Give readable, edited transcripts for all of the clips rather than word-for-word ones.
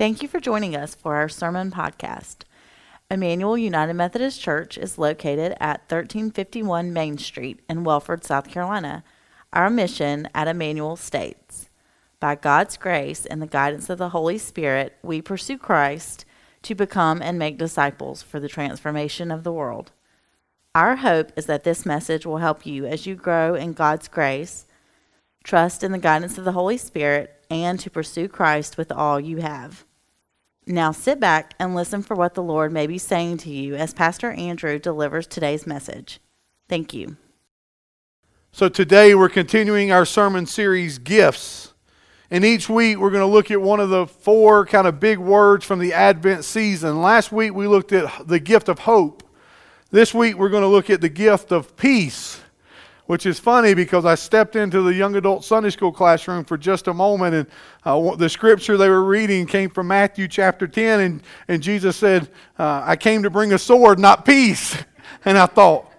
Thank you for joining us for our sermon podcast. Emmanuel United Methodist Church is located at 1351 Main Street in Welford, South Carolina. Our mission at Emmanuel states, by God's grace and the guidance of the Holy Spirit, we pursue Christ to become and make disciples for the transformation of the world. Our hope is that this message will help you as you grow in God's grace, trust in the guidance of the Holy Spirit, and to pursue Christ with all you have. Now sit back and listen for what the Lord may be saying to you as Pastor Andrew delivers today's message. Thank you. So today we're continuing our sermon series, Gifts. And each week we're going to look at one of the four kind of big words from the Advent season. Last week we looked at the gift of hope. This week we're going to look at the gift of peace, which is funny because I stepped into the young adult Sunday school classroom for just a moment, and the scripture they were reading came from Matthew chapter 10, and Jesus said, I came to bring a sword, not peace. And I thought,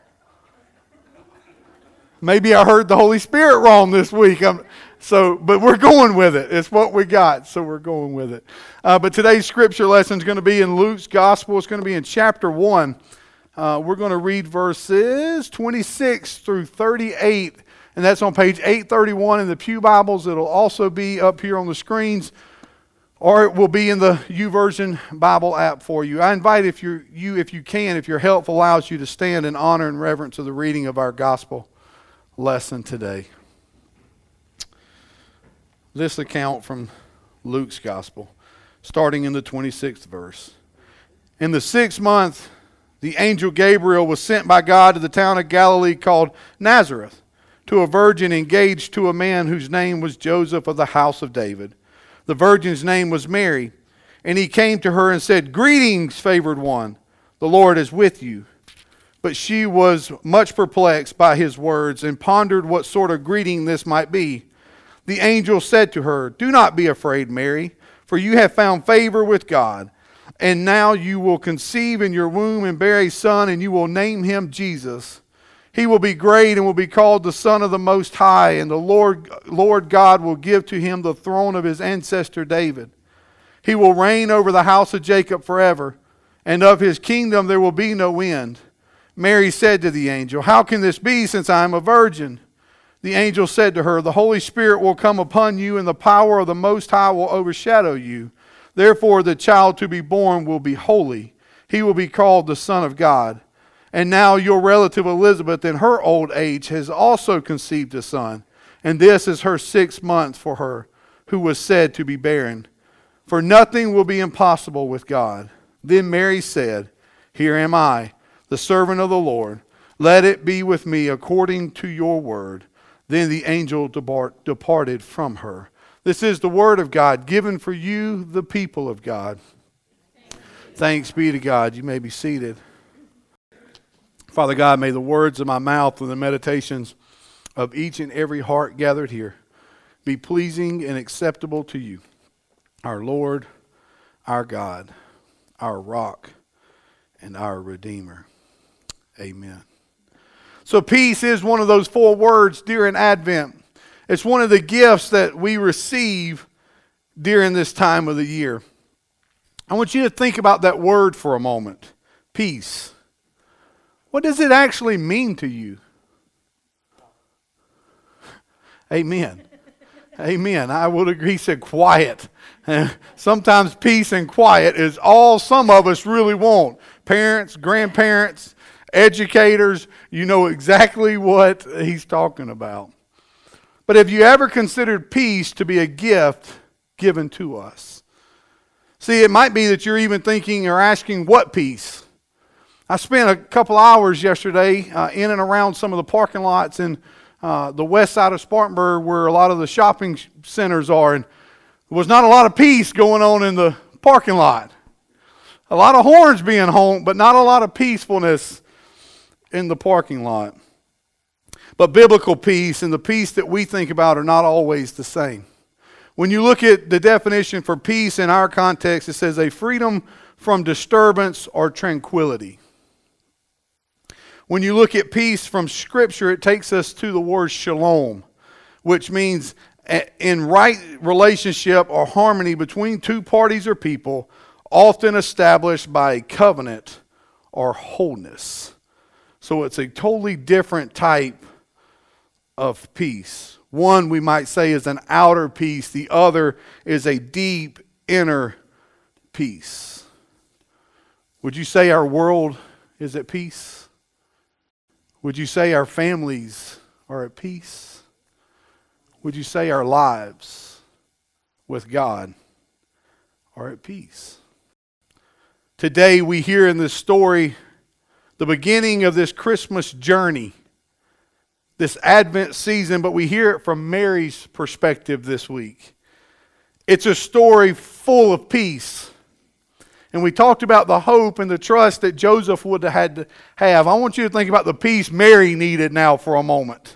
maybe I heard the Holy Spirit wrong this week. But we're going with it. It's what we got, so we're going with it. But today's scripture lesson is going to be in Luke's Gospel. It's going to be in chapter 1. We're going to read verses 26 through 38, and that's on page 831 in the Pew Bibles. It'll also be up here on the screens, or it will be in the YouVersion Bible app for you. I invite if your health allows you to stand in honor and reverence of the reading of our gospel lesson today. This account from Luke's Gospel, starting in the 26th verse. In the 6th month, the angel Gabriel was sent by God to the town of Galilee called Nazareth, to a virgin engaged to a man whose name was Joseph of the house of David. The virgin's name was Mary, and he came to her and said, Greetings, favored one, the Lord is with you. But she was much perplexed by his words and pondered what sort of greeting this might be. The angel said to her, Do not be afraid, Mary, for you have found favor with God. And now you will conceive in your womb and bear a son, and you will name him Jesus. He will be great and will be called the Son of the Most High, and the Lord God will give to him the throne of his ancestor David. He will reign over the house of Jacob forever, and of his kingdom there will be no end. Mary said to the angel, How can this be, since I am a virgin? The angel said to her, The Holy Spirit will come upon you, and the power of the Most High will overshadow you. Therefore, the child to be born will be holy. He will be called the Son of God. And now your relative Elizabeth in her old age has also conceived a son. And this is her 6th month for her, who was said to be barren. For nothing will be impossible with God. Then Mary said, Here am I, the servant of the Lord. Let it be with me according to your word. Then the angel departed from her. This is the word of God given for you, the people of God. Thanks be to God. You may be seated. Father God, may the words of my mouth and the meditations of each and every heart gathered here be pleasing and acceptable to you, our Lord, our God, our rock, and our Redeemer. Amen. So peace is one of those 4 words during Advent. It's one of the gifts that we receive during this time of the year. I want you to think about that word for a moment. Peace. What does it actually mean to you? Amen. Amen. I would agree. He said quiet. Sometimes peace and quiet is all some of us really want. Parents, grandparents, educators, you know exactly what he's talking about. But have you ever considered peace to be a gift given to us? See, it might be that you're even thinking or asking, what peace? I spent a couple hours yesterday in and around some of the parking lots in the west side of Spartanburg where a lot of the shopping centers are. And there was not a lot of peace going on in the parking lot. A lot of horns being honked, but not a lot of peacefulness in the parking lot. But biblical peace and the peace that we think about are not always the same. When you look at the definition for peace in our context, it says a freedom from disturbance or tranquility. When you look at peace from Scripture, it takes us to the word shalom, which means in right relationship or harmony between two parties or people, often established by a covenant or wholeness. So it's a totally different type of peace. One, we might say, is an outer peace. The other is a deep inner peace. Would you say our world is at peace? Would you say our families are at peace? Would you say our lives with God are at peace? Today we hear in this story the beginning of this Christmas journey, this Advent season, but we hear it from Mary's perspective this week. It's a story full of peace. And we talked about the hope and the trust that Joseph would have had to have. I want you to think about the peace Mary needed now for a moment.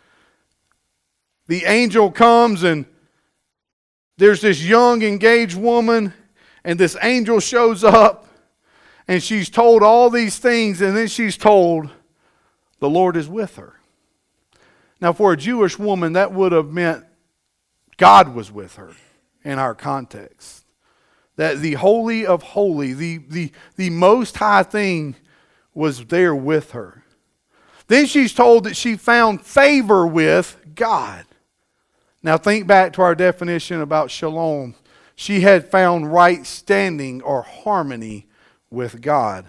The angel comes and there's this young engaged woman, and this angel shows up and she's told all these things, and then she's told the Lord is with her. Now for a Jewish woman, that would have meant God was with her in our context. That the Holy of Holies, the Most High thing was there with her. Then she's told that she found favor with God. Now think back to our definition about shalom. She had found right standing or harmony with God.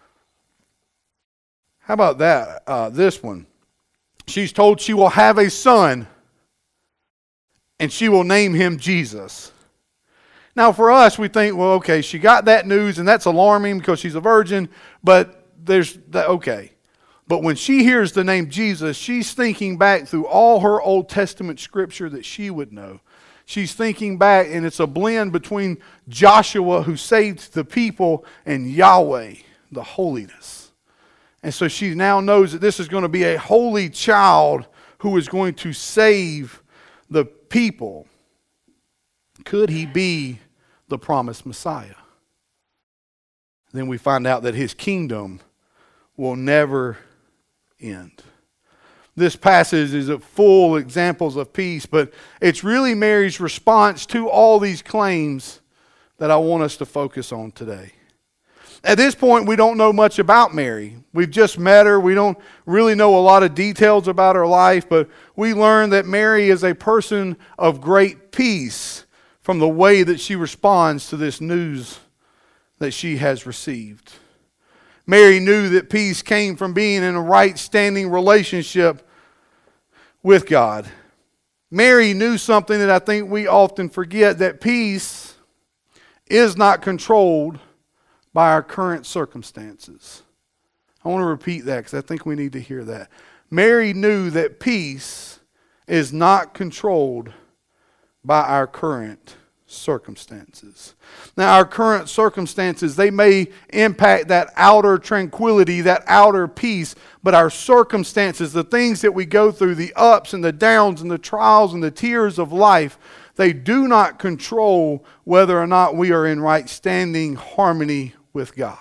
How about that? This one. She's told she will have a son and she will name him Jesus. Now for us, we think, well, okay, she got that news and that's alarming because she's a virgin, but there's that, okay. But when she hears the name Jesus, she's thinking back through all her Old Testament scripture that she would know. She's thinking back, and it's a blend between Joshua, who saved the people, and Yahweh, the holiness. And so she now knows that this is going to be a holy child who is going to save the people. Could he be the promised Messiah? Then we find out that his kingdom will never end. This passage is full examples of peace, but it's really Mary's response to all these claims that I want us to focus on today. At this point, we don't know much about Mary. We've just met her. We don't really know a lot of details about her life, but we learn that Mary is a person of great peace from the way that she responds to this news that she has received. Mary knew that peace came from being in a right standing relationship with God. Mary knew something that I think we often forget, that peace is not controlled by our current circumstances. I want to repeat that because I think we need to hear that. Mary knew that peace is not controlled by our current circumstances. Now, our current circumstances, they may impact that outer tranquility, that outer peace, but our circumstances, the things that we go through, the ups and the downs and the trials and the tears of life, they do not control whether or not we are in right standing harmony with God.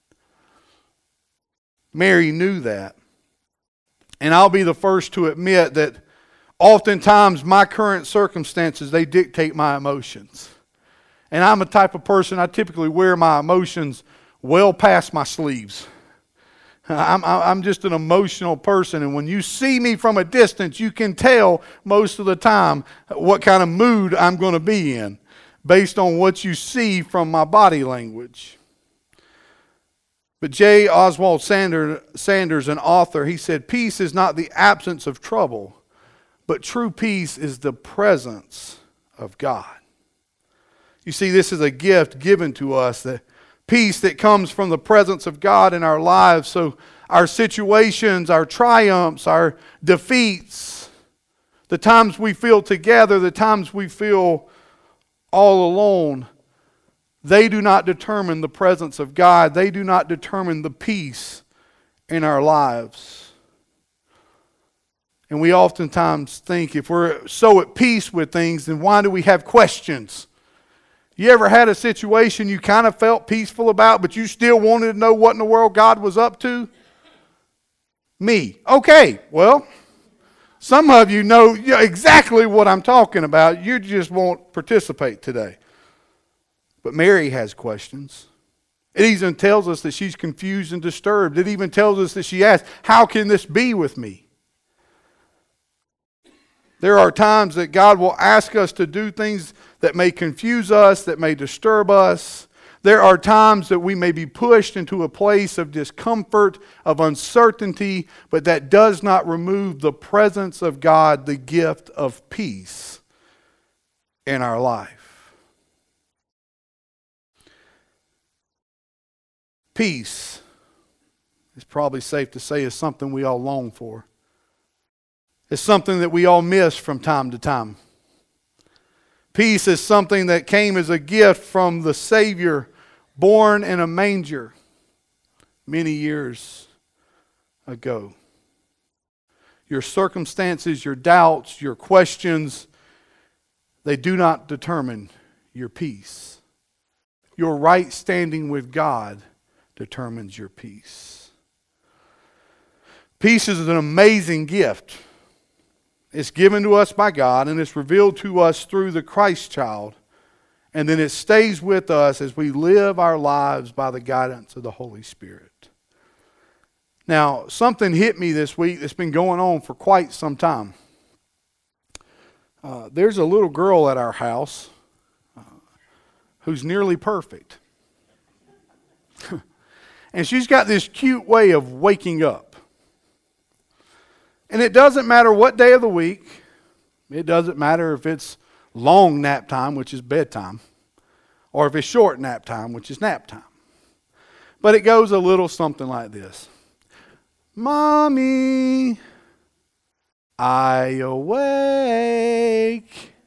Mary knew that. And I'll be the first to admit that oftentimes my current circumstances, they dictate my emotions. And I'm a type of person, I typically wear my emotions well past my sleeves. I'm just an emotional person, and when you see me from a distance, you can tell most of the time what kind of mood I'm going to be in based on what you see from my body language. But J. Oswald Sanders, an author, he said, peace is not the absence of trouble, but true peace is the presence of God. You see, this is a gift given to us, the peace that comes from the presence of God in our lives. So our situations, our triumphs, our defeats, the times we feel together, the times we feel all alone, they do not determine the presence of God. They do not determine the peace in our lives. And we oftentimes think if we're so at peace with things, then why do we have questions? You ever had a situation you kind of felt peaceful about, but you still wanted to know what in the world God was up to? Me. Okay, well, Some of you know exactly what I'm talking about. You just won't participate today. But Mary has questions. It even tells us that she's confused and disturbed. It even tells us that she asks, how can this be with me? There are times that God will ask us to do things that may confuse us, that may disturb us. There are times that we may be pushed into a place of discomfort, of uncertainty, but that does not remove the presence of God, the gift of peace in our life. Peace, it's probably safe to say, is something we all long for. It's something that we all miss from time to time. Peace is something that came as a gift from the Savior, born in a manger many years ago. Your circumstances, your doubts, your questions, they do not determine your peace. Your right standing with God determines your peace. Peace is an amazing gift. It's given to us by God, and it's revealed to us through the Christ child. And then it stays with us as we live our lives by the guidance of the Holy Spirit. Now, something hit me this week that's been going on for quite some time. There's a little girl at our house who's nearly perfect. And she's got this cute way of waking up. And it doesn't matter what day of the week. It doesn't matter if it's long nap time, which is bedtime, or if it's short nap time, which is nap time. But it goes a little something like this. Mommy, I awake.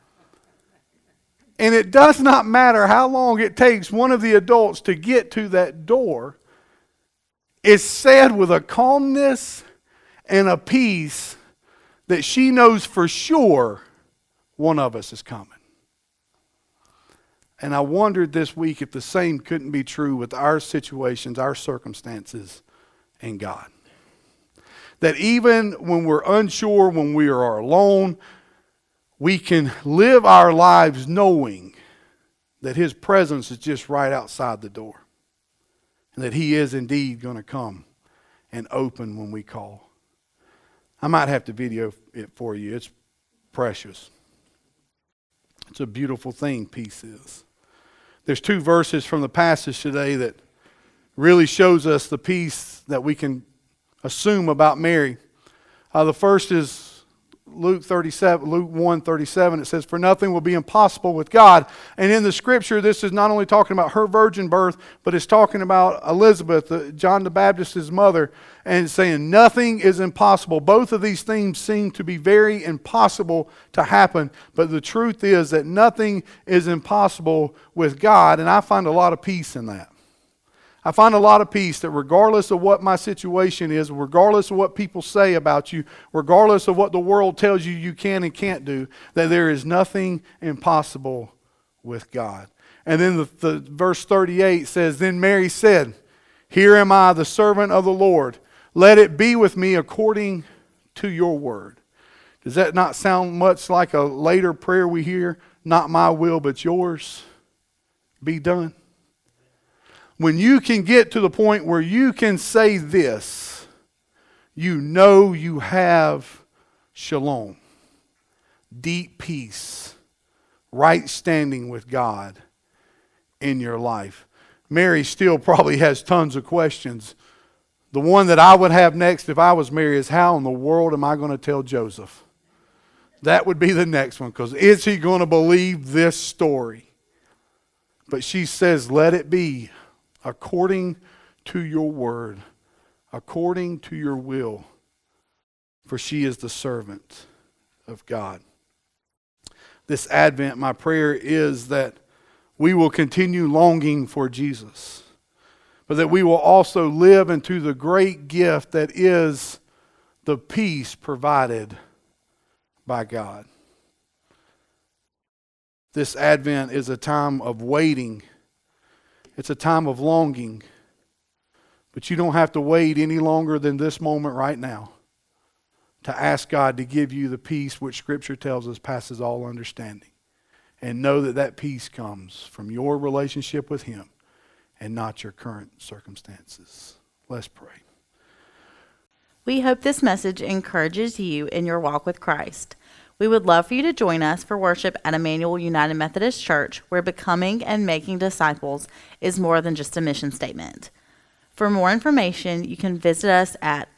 And it does not matter how long it takes one of the adults to get to that door. It's said with a calmness and a peace that she knows for sure one of us is coming. And I wondered this week if the same couldn't be true with our situations, our circumstances, and God. That even when we're unsure, when we are alone, we can live our lives knowing that His presence is just right outside the door. And that He is indeed going to come and open when we call. I might have to video it for you. It's precious. It's a beautiful thing, peace is. There's 2 verses from the passage today that really shows us the peace that we can assume about Mary. The first is Luke 1:37. It says, "For nothing will be impossible with God." And in the scripture, this is not only talking about her virgin birth, but it's talking about Elizabeth, John the Baptist's mother, and it's saying nothing is impossible. Both of these things seem to be very impossible to happen, but the truth is that nothing is impossible with God, and I find a lot of peace in that. I find a lot of peace that regardless of what my situation is, regardless of what people say about you, regardless of what the world tells you you can and can't do, that there is nothing impossible with God. And then the verse 38 says, "Then Mary said, 'Here am I, the servant of the Lord. Let it be with me according to your word.'" Does that not sound much like a later prayer we hear? "Not my will, but yours be done." When you can get to the point where you can say this, you know you have shalom, deep peace, right standing with God in your life. Mary still probably has tons of questions. The one that I would have next if I was Mary is, how in the world am I going to tell Joseph? That would be the next one, because is he going to believe this story? But she says, "Let it be according to your word, according to your will, for she is the servant of God." This Advent, my prayer is that we will continue longing for Jesus, but that we will also live into the great gift that is the peace provided by God. This Advent is a time of waiting. It's a time of longing. But you don't have to wait any longer than this moment right now to ask God to give you the peace which Scripture tells us passes all understanding. And know that that peace comes from your relationship with Him and not your current circumstances. Let's pray. We hope this message encourages you in your walk with Christ. We would love for you to join us for worship at Emmanuel United Methodist Church, where becoming and making disciples is more than just a mission statement. For more information, you can visit us at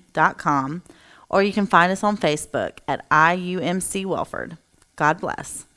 emmanuelumc.com, or you can find us on Facebook at IUMC Welford. God bless.